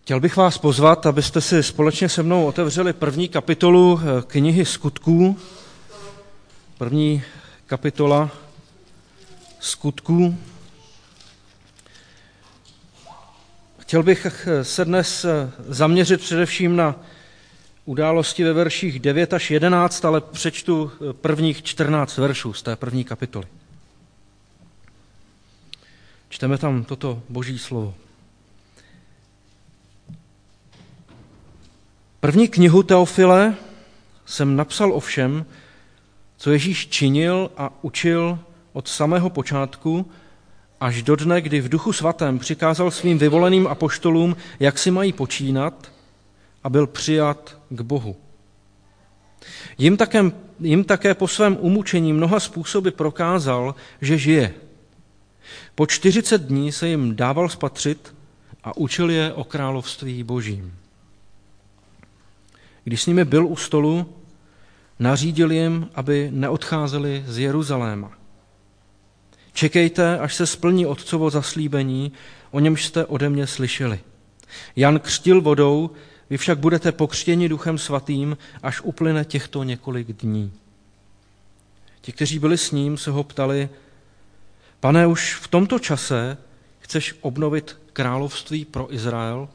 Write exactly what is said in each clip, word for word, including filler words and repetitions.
Chtěl bych vás pozvat, abyste si společně se mnou otevřeli první kapitolu knihy Skutků. První kapitola Skutků. Chtěl bych se dnes zaměřit především na události ve verších devět až jedenáct, ale přečtu prvních čtrnáct veršů z té první kapitoly. Čteme tam toto Boží slovo. První knihu Teofile jsem napsal o všem, co Ježíš činil a učil od samého počátku až do dne, kdy v Duchu svatém přikázal svým vyvoleným apoštolům, jak si mají počínat, a byl přijat k Bohu. Jim také, jim také po svém umučení mnoha způsoby prokázal, že žije. Po čtyřicet dní se jim dával spatřit a učil je o království Božím. Když s nimi byl u stolu, nařídil jim, aby neodcházeli z Jeruzaléma. Čekejte, až se splní Otcovo zaslíbení, o němž jste ode mě slyšeli. Jan křtil vodou, vy však budete pokřtěni Duchem svatým, až uplyne těchto několik dní. Ti, kteří byli s ním, se ho ptali, Pane, už v tomto čase chceš obnovit království pro Izrael?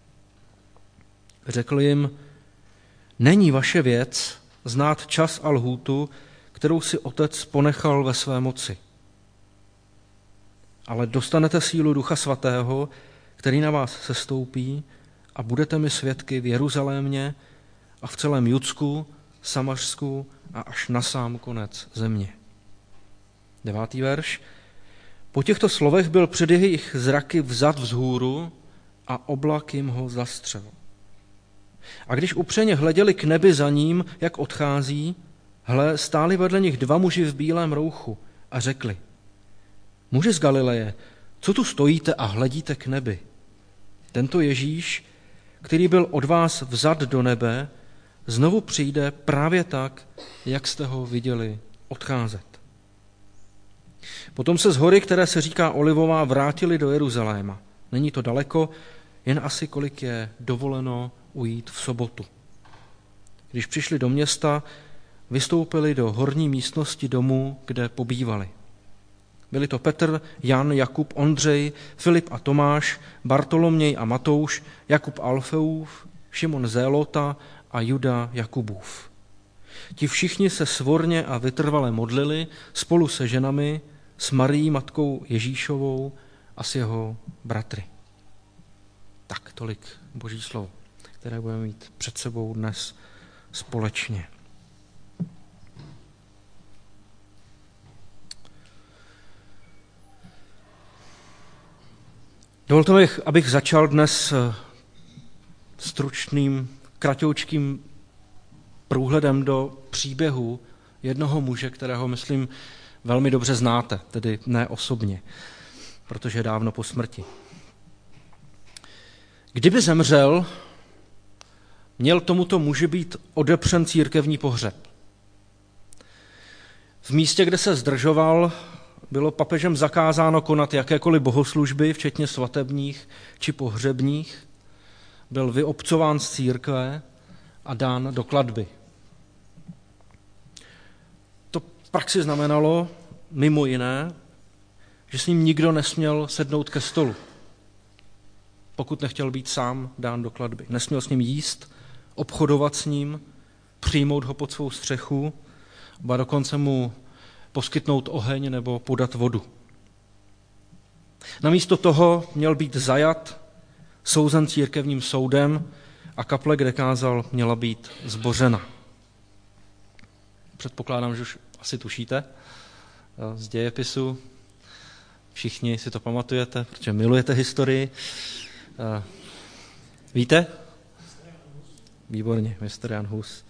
Řekl jim, není vaše věc znát čas a lhůtu, kterou si Otec ponechal ve své moci. Ale dostanete sílu Ducha svatého, který na vás sestoupí, a budete mi svědky v Jeruzalémě a v celém Judsku, Samařsku a až na sám konec země. Devátý verš. Po těchto slovech byl před jejich zraky vzat vzhůru a oblak jim ho zastřel. A když upřeně hleděli k nebi za ním, jak odchází, hle, stáli vedle nich dva muži v bílém rouchu a řekli, muži z Galileje, co tu stojíte a hledíte k nebi? Tento Ježíš, který byl od vás vzat do nebe, znovu přijde právě tak, jak jste ho viděli odcházet. Potom se z hory, které se říká Olivová, vrátili do Jeruzaléma. Není to daleko, jen asi kolik je dovoleno ujít v sobotu. Když přišli do města, vystoupili do horní místnosti domu, kde pobývali. Byli to Petr, Jan, Jakub, Ondřej, Filip a Tomáš, Bartoloměj a Matouš, Jakub Alfeův, Šimon Zélota a Juda Jakubův. Ti všichni se svorně a vytrvale modlili spolu se ženami, s Marií, matkou Ježíšovou a s jeho bratry. Tak, tolik Boží slovo, které budeme mít před sebou dnes společně. Dovolte mi, abych začal dnes stručným, kratoučkým průhledem do příběhu jednoho muže, kterého, myslím, velmi dobře znáte, tedy ne osobně, protože je dávno po smrti. Kdyby zemřel, měl tomuto muži být odepřen církevní pohřeb. V místě, kde se zdržoval, bylo papežem zakázáno konat jakékoliv bohoslužby, včetně svatebních či pohřebních. Byl vyobcován z církve a dán do klatby. To v praxi znamenalo, mimo jiné, že s ním nikdo nesměl sednout ke stolu, pokud nechtěl být sám dán do klatby. Nesměl s ním jíst, obchodovat s ním, přijmout ho pod svou střechu, ba dokonce mu poskytnout oheň nebo podat vodu. Namísto toho měl být zajat, souzen církevním soudem a kaple, kde kázal, měla být zbořena. Předpokládám, že už asi tušíte z dějepisu. Všichni si to pamatujete, protože milujete historii. Víte? Výborně, mistr Jan Hus.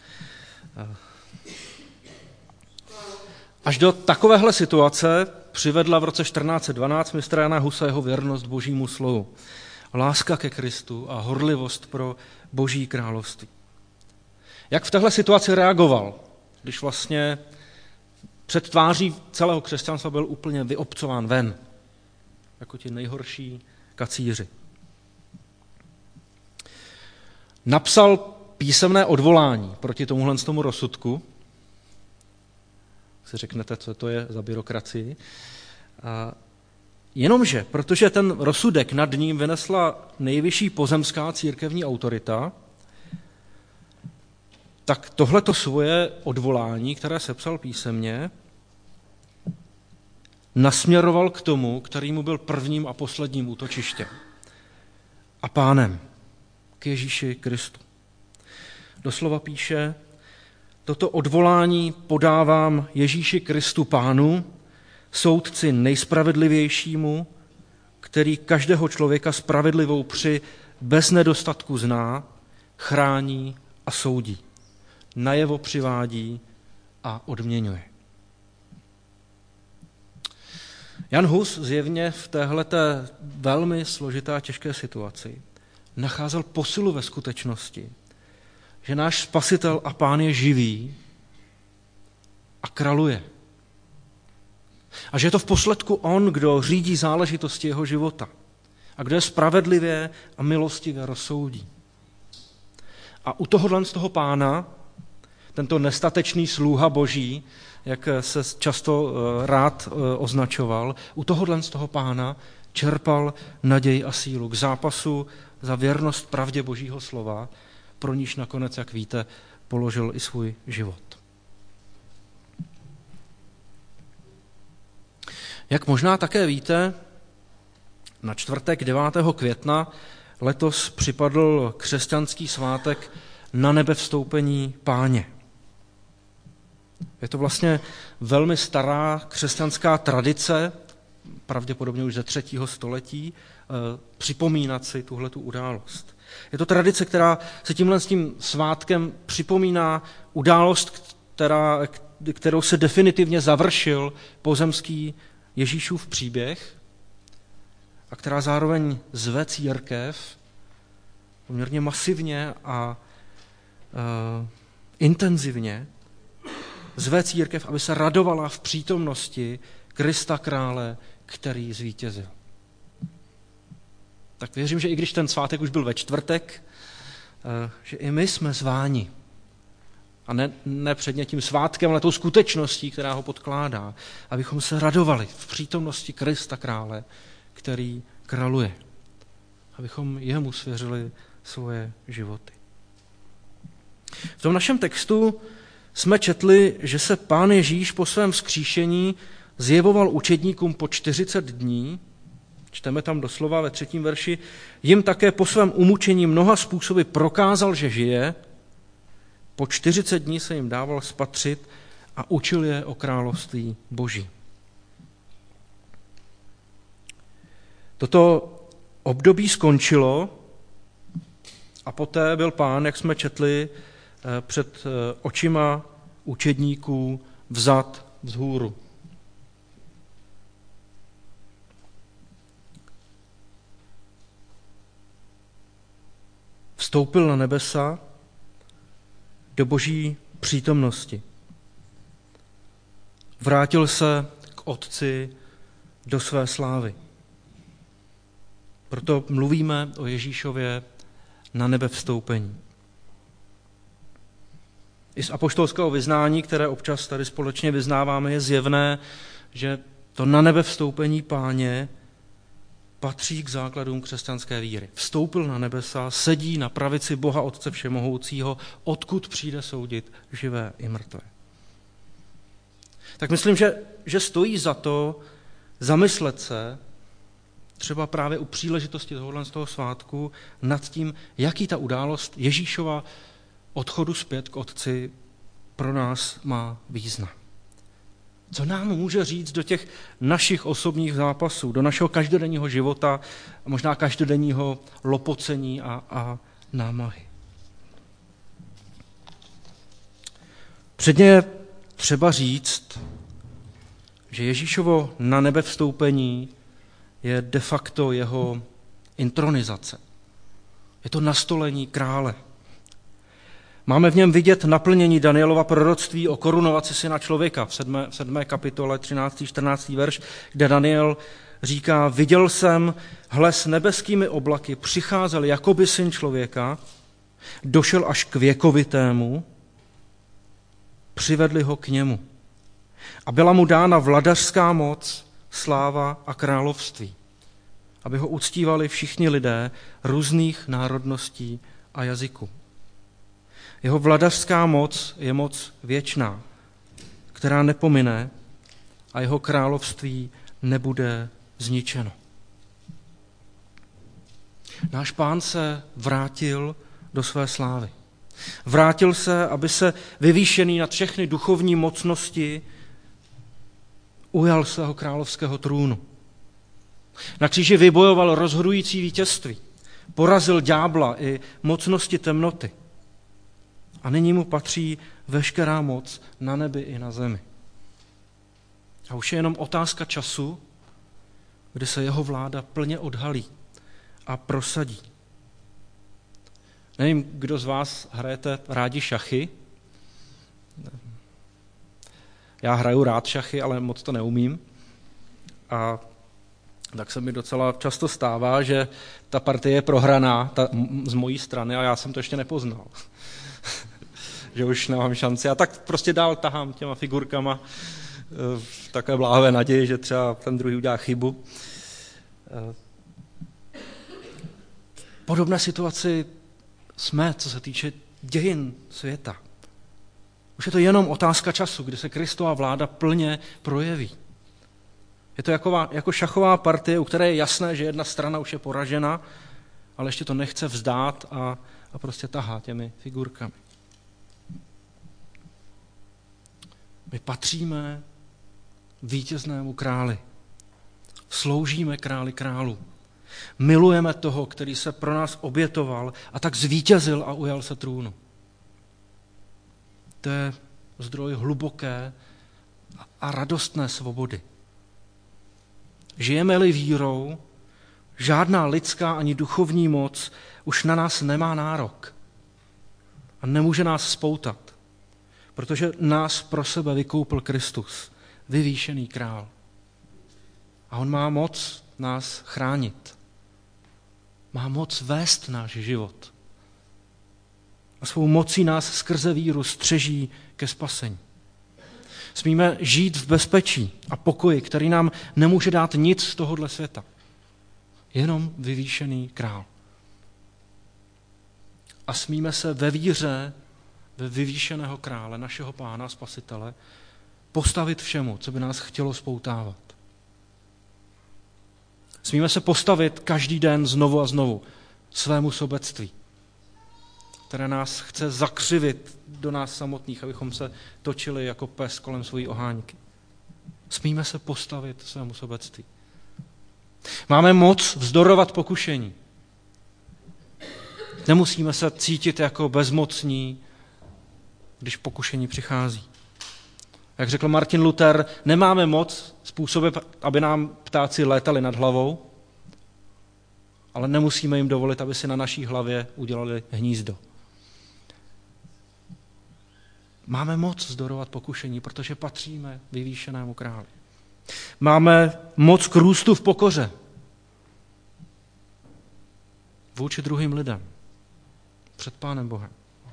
Až do takovéhle situace přivedla v roce čtrnáct set dvanáct mistra Jana Husa jeho věrnost Božímu slovu, láska ke Kristu a horlivost pro Boží království. Jak v téhle situaci reagoval, když vlastně před tváří celého křesťanstva byl úplně vyobcován ven, jako ti nejhorší kacíři? napsal písemné odvolání proti tomuhle tomu rozsudku. Si řeknete, co to je za byrokracii. A jenomže, protože ten rozsudek nad ním vynesla nejvyšší pozemská církevní autorita, tak tohleto svoje odvolání, které sepsal písemně, nasměroval k tomu, který mu byl prvním a posledním útočištěm a pánem, k Ježíši Kristu. Doslova píše, toto odvolání podávám Ježíši Kristu Pánu, soudci nejspravedlivějšímu, který každého člověka spravedlivou při bez nedostatku zná, chrání a soudí, najevo přivádí a odměňuje. Jan Hus zjevně v téhleté velmi složité a těžké situaci nacházel posilu ve skutečnosti, že náš Spasitel a Pán je živý a králuje. A že je to v posledku on, kdo řídí záležitosti jeho života a kdo je spravedlivě a milostivě rozsoudí. A u tohohle z toho Pána, tento nestatečný sluha Boží, jak se často rád označoval, u tohohle z toho Pána čerpal naději a sílu k zápasu za věrnost pravdě Božího slova, pro níž nakonec, jak víte, položil i svůj život. Jak možná také víte, na čtvrtek devátého května letos připadl křesťanský svátek Na nebe vstoupení Páně. Je to vlastně velmi stará křesťanská tradice, pravděpodobně už ze třetího století, připomínat si tuhletu událost. Je to tradice, která se tímhle s tím svátkem připomíná událost, která, kterou se definitivně završil pozemský Ježíšův příběh a která zároveň zve církev poměrně masivně a uh, intenzivně zve církev, aby se radovala v přítomnosti Krista krále, který zvítězil. Tak věřím, že i když ten svátek už byl ve čtvrtek, že i my jsme zváni. A ne, ne předně tím svátkem, ale tou skutečností, která ho podkládá, abychom se radovali v přítomnosti Krista krále, který králuje. Abychom jemu svěřili svoje životy. V tom našem textu jsme četli, že se Pán Ježíš po svém vzkříšení zjevoval učedníkům po čtyřicet dní, čteme tam doslova ve třetím verši, jim také po svém umučení mnoha způsoby prokázal, že žije, po čtyřicet dní se jim dával spatřit a učil je o království Boží. Toto období skončilo a poté byl Pán, jak jsme četli, před očima učedníků vzat vzhůru. Vstoupil na nebesa do Boží přítomnosti. Vrátil se k Otci do své slávy. Proto mluvíme o Ježíšově na nebe vstoupení. I z apoštolského vyznání, které občas tady společně vyznáváme, je zjevné, že to na nebe vstoupení Páně patří k základům křesťanské víry. Vstoupil na nebesa, sedí na pravici Boha Otce Všemohoucího, odkud přijde soudit živé i mrtvé. Tak myslím, že, že stojí za to zamyslet se, třeba právě u příležitosti tohohle z toho svátku, nad tím, jaký ta událost Ježíšova odchodu zpět k Otci pro nás má význam. Co nám může říct do těch našich osobních zápasů, do našeho každodenního života, možná každodenního lopocení a, a námahy. Předně je třeba říct, že Ježíšovo na nebe vstoupení je de facto jeho intronizace. Je to nastolení krále. Máme v něm vidět naplnění Danielova proroctví o korunovaci syna člověka v sedmé, v sedmé kapitole třináctý čtrnáctý verš, kde Daniel říká, viděl jsem, hle s nebeskými oblaky přicházel jakoby syn člověka Došel až k věkovitému, přivedli ho k němu. A byla mu dána vladařská moc, sláva a království, aby ho uctívali všichni lidé různých národností a jazyků. Jeho vladařská moc je moc věčná, která nepomine, a jeho království nebude zničeno. Náš Pán se vrátil do své slávy. Vrátil se, aby se vyvýšený nad všechny duchovní mocnosti ujal svého královského trůnu. Na kříži vybojoval rozhodující vítězství. Porazil ďábla i mocnosti temnoty. A nyní mu patří veškerá moc na nebi i na zemi. A už je jenom otázka času, kdy se jeho vláda plně odhalí a prosadí. Nevím, kdo z vás hrajete rádi šachy. Já hraju rád šachy, ale moc to neumím. A tak se mi docela často stává, že ta partie je prohraná ta, z mojí strany a já jsem to ještě nepoznal. Že už nemám šanci. A tak prostě dál tahám těma figurkama v takové bláhové naději, že třeba ten druhý udělá chybu. V podobné situaci jsme, co se týče dějin světa. Už je to jenom otázka času, kdy se Kristova vláda plně projeví. Je to jako, jako šachová partie, u které je jasné, že jedna strana už je poražena, ale ještě to nechce vzdát a, a prostě tahá těmi figurkami. My patříme vítěznému králi. Sloužíme králi králů. Milujeme toho, který se pro nás obětoval a tak zvítězil a ujal se trůnu. To je zdroj hluboké a radostné svobody. Žijeme-li vírou, žádná lidská ani duchovní moc už na nás nemá nárok a nemůže nás spoutat, protože nás pro sebe vykoupil Kristus, vyvýšený král. A on má moc nás chránit. Má moc vést náš život. A svou mocí nás skrze víru střeží ke spasení. Smíme žít v bezpečí a pokoji, který nám nemůže dát nic z tohohle světa. Jenom vyvýšený král. A smíme se ve víře ve vyvýšeného krále, našeho Pána, Spasitele, postavit všemu, co by nás chtělo spoutávat. Smíme se postavit každý den znovu a znovu svému sobectví, které nás chce zakřivit do nás samotných, abychom se točili jako pes kolem svojí ohánky. Smíme se postavit svému sobectví. Máme moc vzdorovat pokušení. Nemusíme se cítit jako bezmocní, když pokušení přichází. Jak řekl Martin Luther, nemáme moc způsobit, aby nám ptáci létali nad hlavou, ale nemusíme jim dovolit, aby si na naší hlavě udělali hnízdo. Máme moc vzdorovat pokušení, protože patříme vyvýšenému králi. Máme moc k růstu v pokoře vůči druhým lidem, před Pánem Bohem.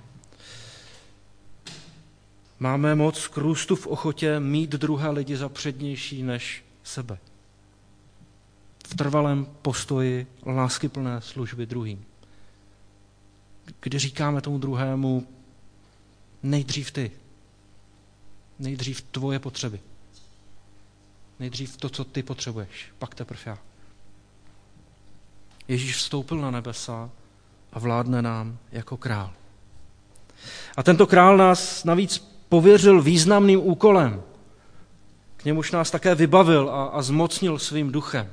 Máme moc k růstu v ochotě mít druhé lidi za přednější než sebe. V trvalém postoji láskyplné služby druhým. Kdy říkáme tomu druhému, nejdřív ty, nejdřív tvoje potřeby, nejdřív to, co ty potřebuješ, pak teprve já. Ježíš vstoupil na nebesa a vládne nám jako král. A tento král nás navíc pověřil významným úkolem. K němuž nás také vybavil a, a zmocnil svým duchem.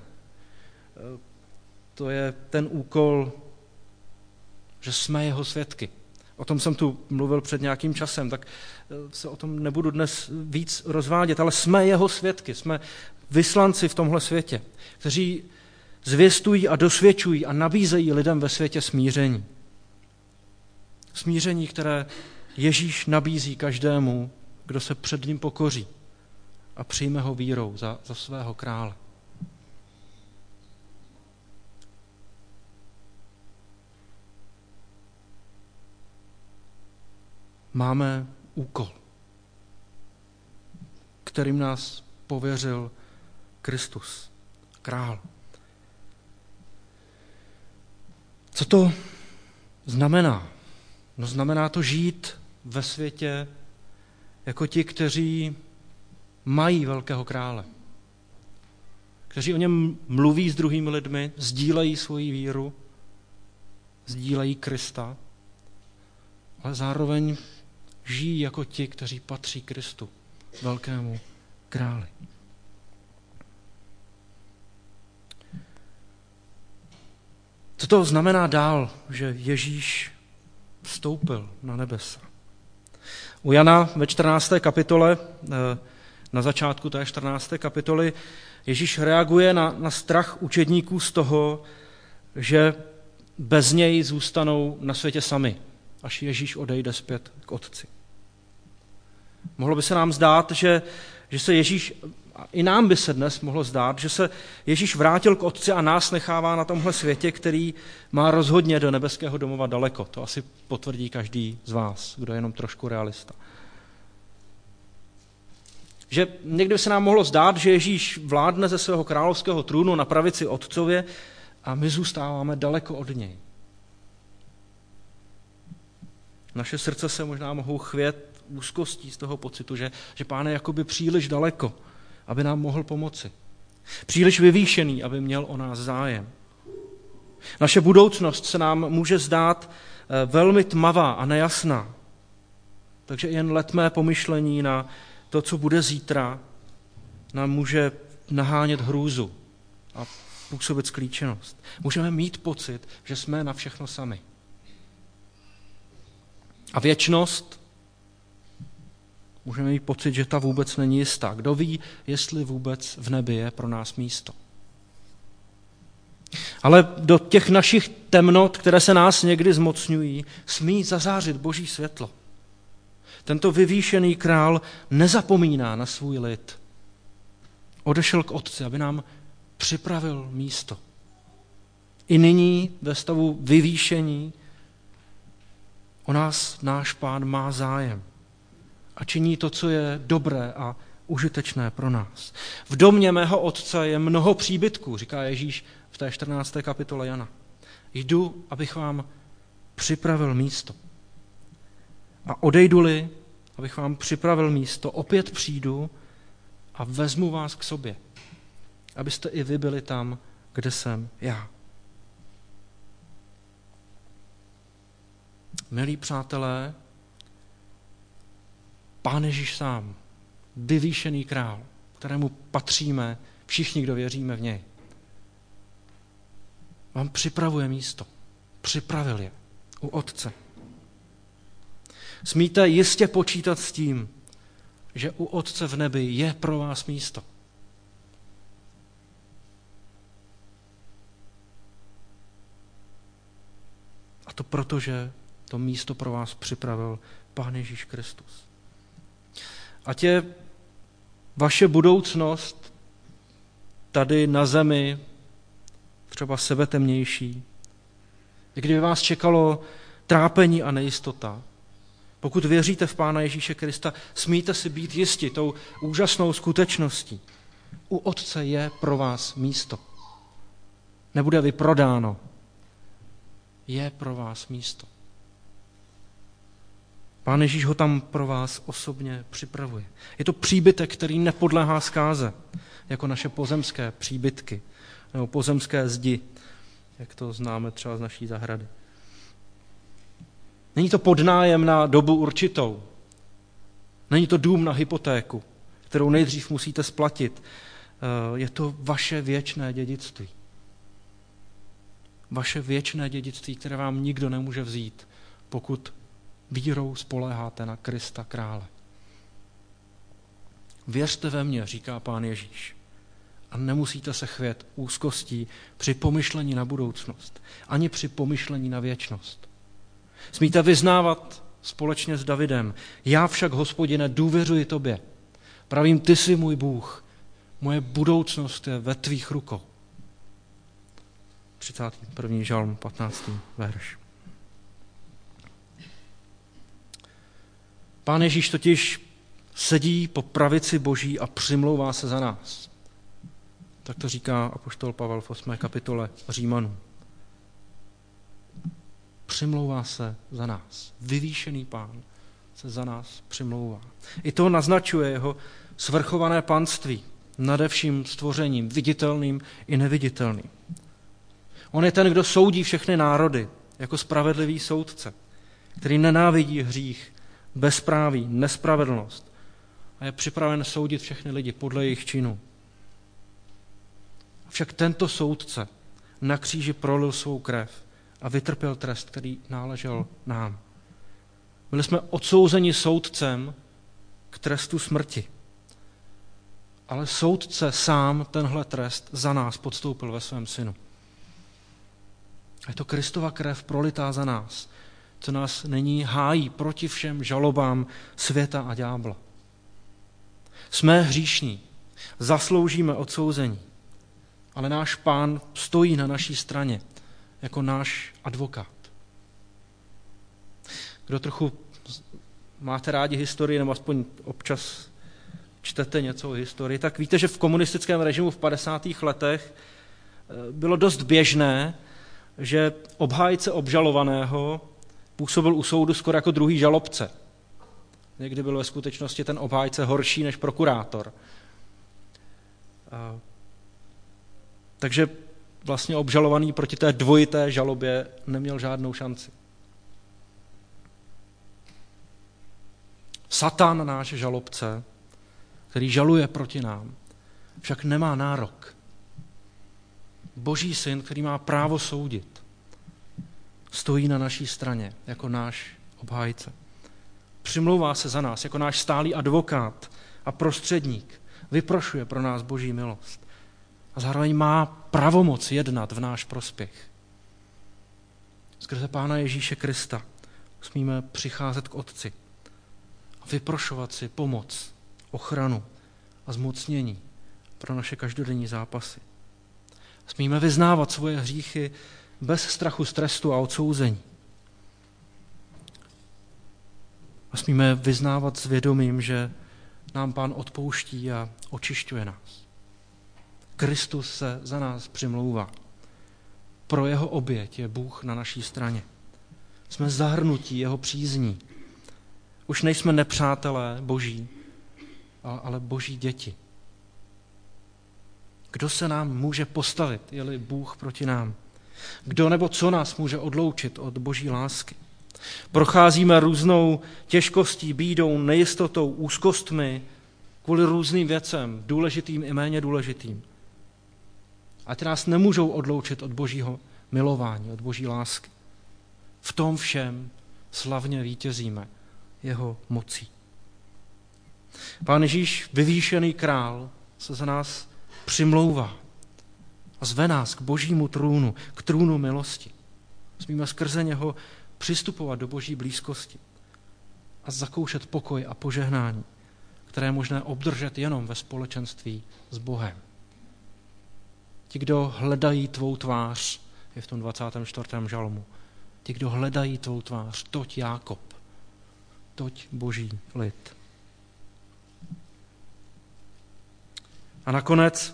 To je ten úkol, že jsme jeho svědky. O tom jsem tu mluvil před nějakým časem, tak se o tom nebudu dnes víc rozvádět, ale jsme jeho svědky, jsme vyslanci v tomhle světě, kteří zvěstují a dosvědčují a nabízejí lidem ve světě smíření. Smíření, které Ježíš nabízí každému, kdo se před ním pokoří a přijme ho vírou za, za svého krále. máme úkol, kterým nás pověřil Kristus, král. Co to znamená? No znamená to žít ve světě jako ti, kteří mají velkého krále, kteří o něm mluví s druhými lidmi, sdílejí svoji víru, sdílejí Krista, ale zároveň žijí jako ti, kteří patří Kristu, velkému králi. Co to znamená dál, že Ježíš vstoupil na nebesa? U Jana ve čtrnácté kapitole, na začátku té čtrnácté kapitoly, Ježíš reaguje na, na strach učedníků z toho, že bez něj zůstanou na světě sami, až Ježíš odejde zpět k Otci. Mohlo by se nám zdát, že, že se Ježíš, i nám by se dnes mohlo zdát, že se Ježíš vrátil k Otci a nás nechává na tomhle světě, který má rozhodně do nebeského domova daleko. To asi potvrdí každý z vás, kdo je jenom trošku realista. Že někdy by se nám mohlo zdát, že Ježíš vládne ze svého královského trůnu na pravici Otcově a my zůstáváme daleko od něj. Naše srdce se možná mohou chvět úzkostí z toho pocitu, že, že Pán je jakoby příliš daleko, aby nám mohl pomoci. Příliš vyvýšený, aby měl o nás zájem. Naše budoucnost se nám může zdát velmi tmavá a nejasná. Takže jen letmé pomyšlení na to, co bude zítra, nám může nahánět hrůzu a působit sklíčenost. Můžeme mít pocit, že jsme na všechno sami. A věčnost, můžeme mít pocit, že ta vůbec není jistá. Kdo ví, jestli vůbec v nebi je pro nás místo. Ale do těch našich temnot, které se nás někdy zmocňují, smí zazářit Boží světlo. Tento vyvýšený král nezapomíná na svůj lid. Odešel k Otci, aby nám připravil místo. I nyní ve stavu vyvýšení o nás náš Pán má zájem a činí to, co je dobré a užitečné pro nás. V domě mého Otce je mnoho příbytků, říká Ježíš v té čtrnácté kapitole Jana. Jdu, abych vám připravil místo. A odejdu-li, abych vám připravil místo, opět přijdu a vezmu vás k sobě, abyste i vy byli tam, kde jsem já. Milí přátelé, Pán Ježíš sám, vyvýšený král, kterému patříme všichni, kdo věříme v něj, vám připravuje místo. Připravil je u Otce. Smíte jistě počítat s tím, že u Otce v nebi je pro vás místo. A to proto, že to místo pro vás připravil Pán Ježíš Kristus. Ať je vaše budoucnost tady na zemi třeba sebetemnější, i kdyby vás čekalo trápení a nejistota, pokud věříte v Pána Ježíše Krista, smíte si být jisti tou úžasnou skutečností. U Otce je pro vás místo. Nebude vyprodáno. Je pro vás místo. Pán Ježíš ho tam pro vás osobně připravuje. Je to příbytek, který nepodléhá zkáze, jako naše pozemské příbytky nebo pozemské zdi, jak to známe třeba z naší zahrady. Není to podnájem na dobu určitou. Není to dům na hypotéku, kterou nejdřív musíte splatit. Je to vaše věčné dědictví. Vaše věčné dědictví, které vám nikdo nemůže vzít, pokud vírou spoléháte na Krista krále. Věřte ve mě, říká Pán Ježíš. A nemusíte se chvět úzkostí při pomyšlení na budoucnost, ani při pomyšlení na věčnost. Smíte vyznávat společně s Davidem. Já však, Hospodine, důvěřuji tobě. Pravím, ty jsi můj Bůh. Moje budoucnost je ve tvých rukou. třicátý první žalm, patnáctý verš. Pán Ježíš totiž sedí po pravici Boží a přimlouvá se za nás. Tak to říká apoštol Pavel v osmé kapitole Římanů. Přimlouvá se za nás. Vyvýšený Pán se za nás přimlouvá. I to naznačuje jeho svrchované panství nade vším stvořením, viditelným i neviditelným. On je ten, kdo soudí všechny národy jako spravedlivý soudce, který nenávidí hřích, bezpráví, nespravedlnost a je připraven soudit všechny lidi podle jejich činů. Však tento soudce na kříži prolil svou krev a vytrpěl trest, který náležel nám. Byli jsme odsouzeni soudcem k trestu smrti. Ale soudce sám tenhle trest za nás podstoupil ve svém synu. Je to Kristova krev prolitá za nás, co nás nyní hájí proti všem žalobám světa a ďábla. Jsme hříšní, zasloužíme odsouzení, ale náš Pán stojí na naší straně jako náš advokát. Kdo trochu máte rádi historii, nebo aspoň občas čtete něco o historii, tak víte, že v komunistickém režimu v padesátých letech bylo dost běžné, že obhájce obžalovaného působil u soudu skoro jako druhý žalobce. Někdy byl ve skutečnosti ten obhájce horší než prokurátor. A, takže vlastně obžalovaný proti té dvojité žalobě neměl žádnou šanci. Satan, náš žalobce, který žaluje proti nám, však nemá nárok. Boží syn, který má právo soudit, stojí na naší straně jako náš obhájce. Přimlouvá se za nás jako náš stálý advokát a prostředník. Vyprošuje pro nás Boží milost. A zároveň má pravomoc jednat v náš prospěch. Skrze Pána Ježíše Krista smíme přicházet k Otci a vyprošovat si pomoc, ochranu a zmocnění pro naše každodenní zápasy. Smíme vyznávat svoje hříchy bez strachu z trestu a odsouzení. A smíme vyznávat s vědomím, že nám Pán odpouští a očišťuje nás. Kristus se za nás přimlouvá. Pro jeho oběť je Bůh na naší straně. Jsme zahrnutí jeho přízní. Už nejsme nepřátelé Boží, ale Boží děti. Kdo se nám může postavit, je-li Bůh proti nám? Kdo nebo co nás může odloučit od Boží lásky? Procházíme různou těžkostí, bídou, nejistotou, úzkostmi kvůli různým věcem, důležitým i méně důležitým. A ty nás nemůžou odloučit od Božího milování, od Boží lásky. V tom všem slavně vítězíme jeho mocí. Pán Ježíš, vyvýšený král, se za nás přimlouvá a zve nás k Božímu trůnu, k trůnu milosti. Smíme skrze něho přistupovat do Boží blízkosti a zakoušet pokoj a požehnání, které je možné obdržet jenom ve společenství s Bohem. Ti, kdo hledají tvou tvář, je v tom dvacátém čtvrtém žalmu, ti, kdo hledají tvou tvář, toť Jákob, toť Boží lid. A nakonec,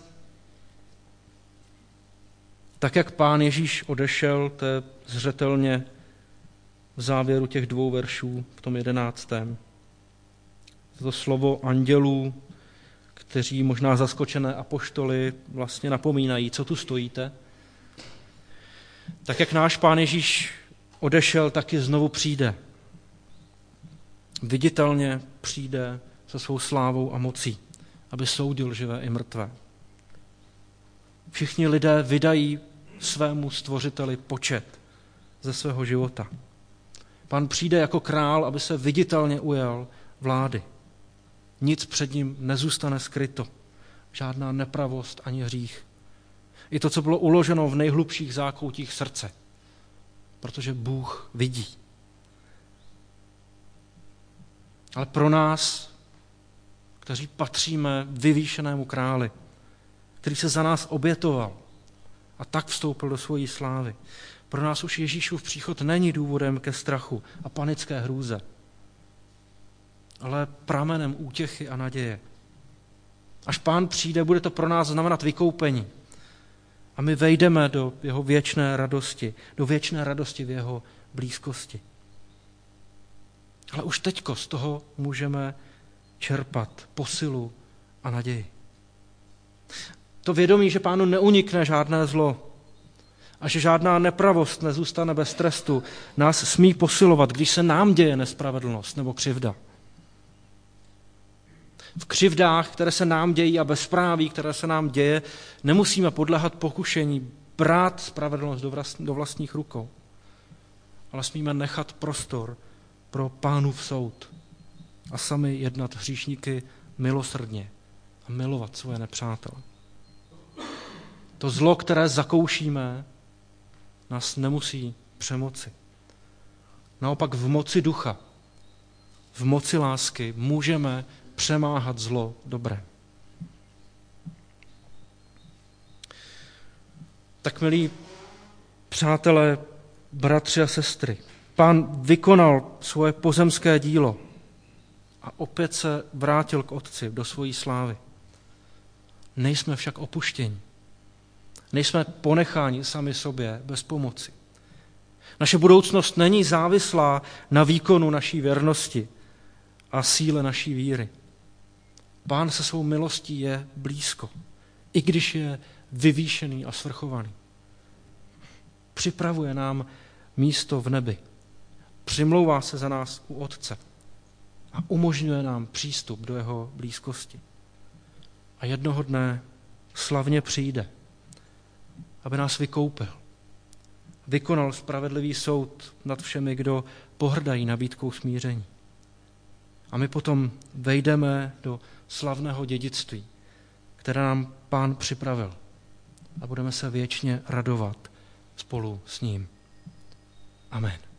tak jak Pán Ježíš odešel, to je zřetelně v závěru těch dvou veršů, v tom jedenáctém. To slovo andělů, kteří možná zaskočené apoštoly vlastně napomínají, co tu stojíte. Tak jak náš Pán Ježíš odešel, taky znovu přijde. Viditelně přijde se svou slávou a mocí, aby soudil živé i mrtvé. Všichni lidé vydají svému stvořiteli počet ze svého života. Pán přijde jako král, aby se viditelně ujal vlády. Nic před ním nezůstane skryto. Žádná nepravost ani hřích. I to, co bylo uloženo v nejhlubších zákoutích srdce. Protože Bůh vidí. Ale pro nás, kteří patříme vyvýšenému králi, který se za nás obětoval a tak vstoupil do svojí slávy, pro nás už Ježíšův příchod není důvodem ke strachu a panické hrůze. ale pramenem útěchy a naděje. Až Pán přijde, bude to pro nás znamenat vykoupení. A my vejdeme do jeho věčné radosti, do věčné radosti v jeho blízkosti. Ale už teďko z toho můžeme čerpat posilu a naději. To vědomí, že Pánu neunikne žádné zlo a že žádná nepravost nezůstane bez trestu, nás smí posilovat, když se nám děje nespravedlnost nebo křivda. V křivdách, které se nám dějí a bezpráví, které se nám děje, nemusíme podléhat pokušení brát spravedlnost do vlastních rukou, ale smíme nechat prostor pro Pánův soud a sami jednat hříšníky milosrdně a milovat svoje nepřátele. To zlo, které zakoušíme, nás nemusí přemoci. Naopak v moci ducha, v moci lásky můžeme přemáhat zlo dobré. Tak, milí přátelé, bratři a sestry, Pán vykonal svoje pozemské dílo a opět se vrátil k Otci do svojí slávy. Nejsme však opuštěni. Nejsme ponecháni sami sobě bez pomoci. Naše budoucnost není závislá na výkonu naší věrnosti a síle naší víry. Pán se svou milostí je blízko, i když je vyvýšený a svrchovaný. Připravuje nám místo v nebi. Přimlouvá se za nás u Otce a umožňuje nám přístup do jeho blízkosti. A jednoho dne slavně přijde, aby nás vykoupil. Vykonal spravedlivý soud nad všemi, kdo pohrdají nabídkou smíření. A my potom vejdeme do slavného dědictví, které nám Pán připravil. A budeme se věčně radovat spolu s ním. Amen.